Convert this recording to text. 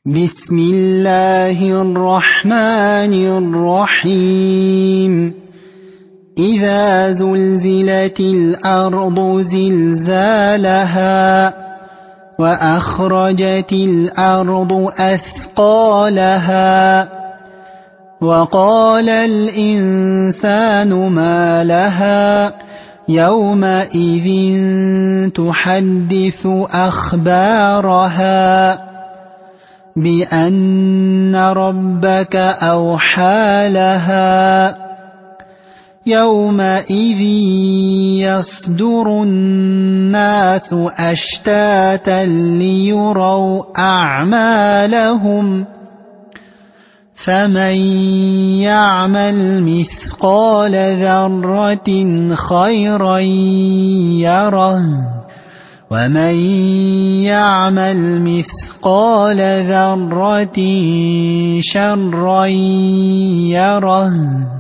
بسم الله الرحمن الرحيم إذا زلزلت الأرض زلزالها وأخرجت الأرض أثقالها وقال الإنسان ما لها يومئذ تحدث أخبارها بأن ربك أوحى لها يومئذ يصدر الناس أشتاتا ليروا أعمالهم فمن يعمل مثقال ذرة خيرا يره ومن يعمل مثقال ذرة شرا يره